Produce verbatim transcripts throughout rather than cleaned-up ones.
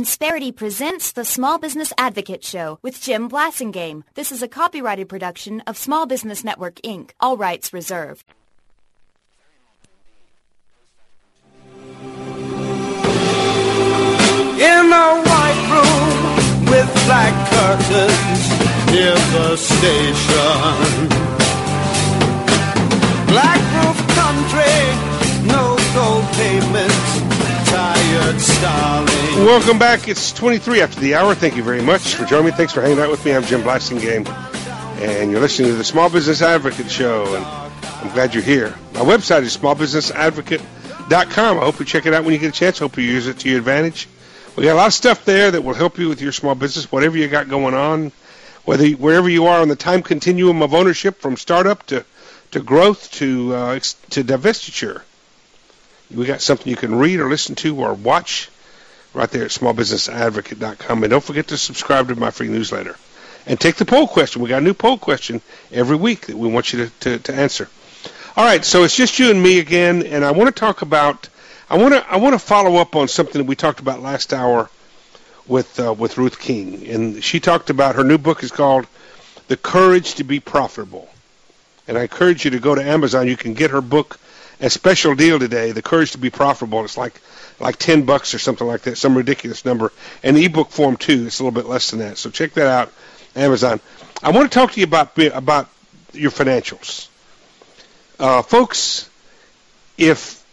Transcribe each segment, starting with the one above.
Insperity presents the Small Business Advocate Show with Jim Blasingame. This is a copyrighted production of Small Business Network, Incorporated. All rights reserved. In a white room with black curtains near the station. Black roof country, no gold pavement, tired starling. Welcome back. It's twenty-three after the hour. Thank you very much for joining me. Thanks for hanging out with me. I'm Jim Blasingame, and you're listening to the Small Business Advocate Show, and I'm glad you're here. My website is small business advocate dot com. I hope you check it out when you get a chance. Hope you use it to your advantage. We got a lot of stuff there that will help you with your small business, whatever you got going on, whether wherever you are on the time continuum of ownership, from startup to, to growth to uh, to divestiture. We got something you can read or listen to or watch right there at small business advocate dot com. And don't forget to subscribe to my free newsletter. And take the poll question. We got a new poll question every week that we want you to, to, to answer. All right, so it's just you and me again, and I want to talk about I want to I want to follow up on something that we talked about last hour with uh, with Ruth King, and she talked about her new book is called The Courage to Be Profitable. And I encourage you to go to Amazon. You can get her book at special deal today, The Courage to Be Profitable. It's like like ten bucks or something like that, some ridiculous number. And ebook form too, it's a little bit less than that. So check that out, Amazon. I want to talk to you about about your financials, uh, folks. If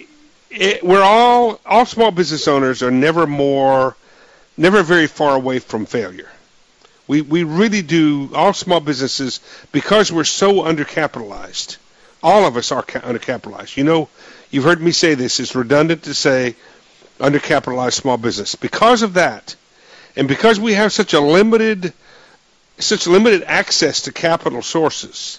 It, we're all, all small business owners are never more, never very far away from failure. We we really do, all small businesses, because we're so undercapitalized, all of us are ca- undercapitalized. You know, you've heard me say this, it's redundant to say undercapitalized small business. Because of that, and because we have such a limited, such limited access to capital sources,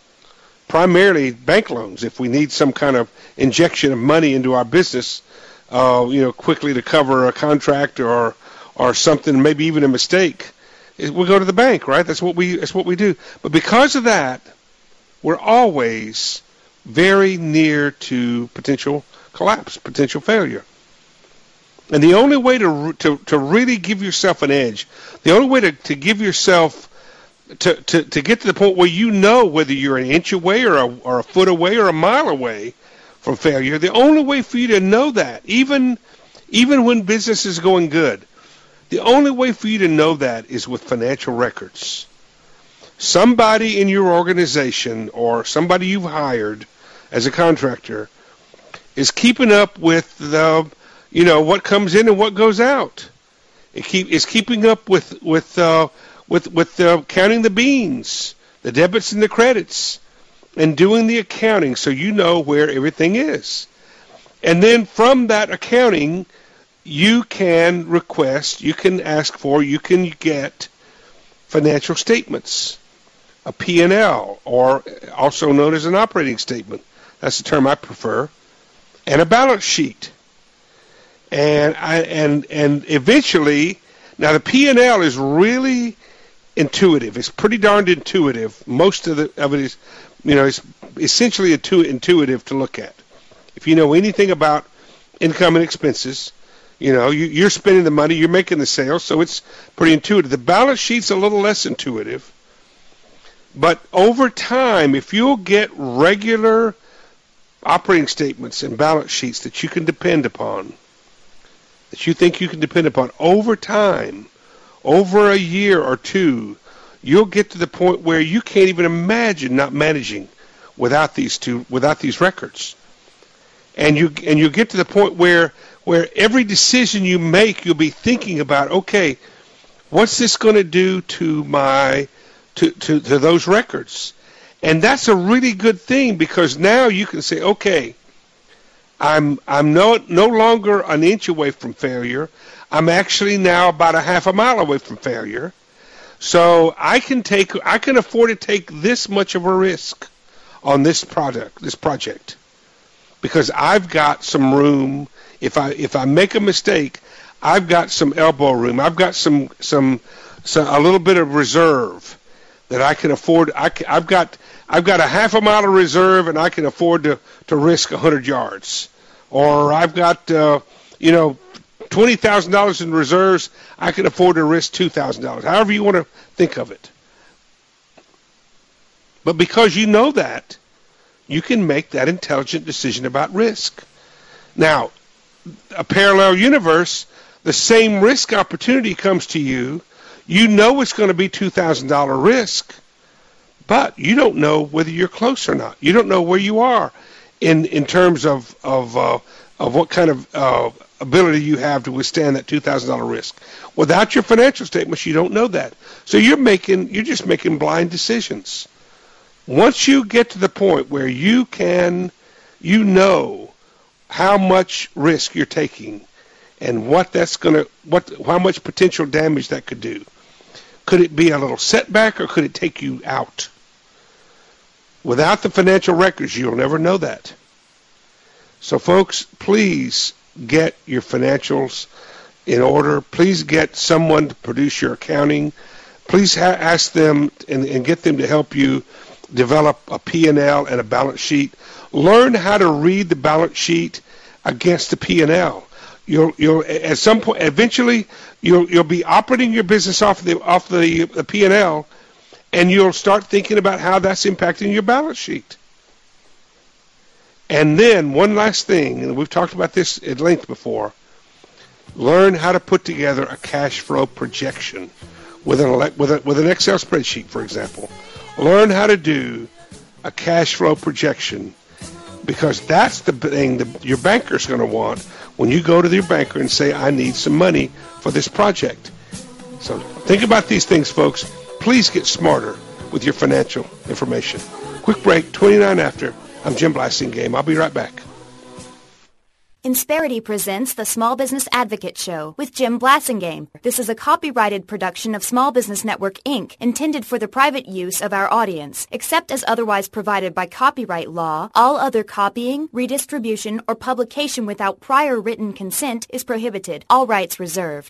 primarily bank loans, if we need some kind of injection of money into our business, uh, you know, quickly to cover a contract or or something, maybe even a mistake, we go to the bank, right? That's what we that's what we do. But because of that, we're always very near to potential collapse, potential failure. And the only way to to to really give yourself an edge, the only way to, to give yourself To, to, to get to the point where you know whether you're an inch away or a, or a foot away or a mile away from failure, the only way for you to know that, even even when business is going good, the only way for you to know that is with financial records. Somebody in your organization or somebody you've hired as a contractor is keeping up with the, you know, what comes in and what goes out. It keep is keeping up with with uh, with with uh, counting the beans, the debits and the credits, and doing the accounting so you know where everything is. And then from that accounting, you can request, you can ask for, you can get financial statements, a P and L, or also known as an operating statement. That's the term I prefer, and a balance sheet. And I and and eventually, now the P and L is really intuitive. It's pretty darned intuitive. Most of the of it is, you know, it's essentially intu- intuitive to look at. If you know anything about income and expenses, you know, you, you're spending the money, you're making the sales, so it's pretty intuitive. The balance sheet's a little less intuitive, but over time, if you'll get regular operating statements and balance sheets that you can depend upon, that you think you can depend upon over time, over a year or two, you'll get to the point where you can't even imagine not managing without these two, without these records. And you and you get to the point where where every decision you make, you'll be thinking about, okay, what's this going to do to my to, to to those records? And that's a really good thing, because now you can say, okay, I'm I'm no no longer an inch away from failure. I'm actually now about a half a mile away from failure. So I can take I can afford to take this much of a risk on this product, this project, because I've got some room. If I if I make a mistake, I've got some elbow room. I've got some some, some a little bit of reserve that I can afford. I can, I've got I've got a half a mile of reserve, and I can afford to to risk a hundred yards. Or I've got uh, you know twenty thousand dollars in reserves, I can afford to risk two thousand dollars. However you want to think of it. But because you know that, you can make that intelligent decision about risk. Now, a parallel universe, the same risk opportunity comes to you. You know it's going to be two thousand dollars risk, but you don't know whether you're close or not. You don't know where you are in, in terms of of, uh, of what kind of uh, ability you have to withstand that two thousand dollars risk. Without your financial statements, you don't know that. So you're making you're just making blind decisions. Once you get to the point where you can, you know how much risk you're taking and what that's going to, what, how much potential damage that could do. Could it be a little setback or could it take you out? Without the financial records, you'll never know that. So folks, please get your financials in order. Please get someone to produce your accounting. Please ha- ask them and, and get them to help you develop a P and L and a balance sheet. Learn how to read the balance sheet against the P and L. You'll, you'll at some point, eventually, you'll you'll be operating your business off the off the, the P and L, and you'll start thinking about how that's impacting your balance sheet. And then one last thing, and we've talked about this at length before. Learn how to put together a cash flow projection with an with a, with an Excel spreadsheet, for example. Learn how to do a cash flow projection, because that's the thing that your banker's going to want when you go to your banker and say, I need some money for this project. So think about these things, folks. Please get smarter with your financial information. Quick break, twenty-nine after. I'm Jim Blasingame. I'll be right back. Insperity presents the Small Business Advocate Show with Jim Blasingame. This is a copyrighted production of Small Business Network, Incorporated, intended for the private use of our audience. Except as otherwise provided by copyright law, all other copying, redistribution, or publication without prior written consent is prohibited. All rights reserved.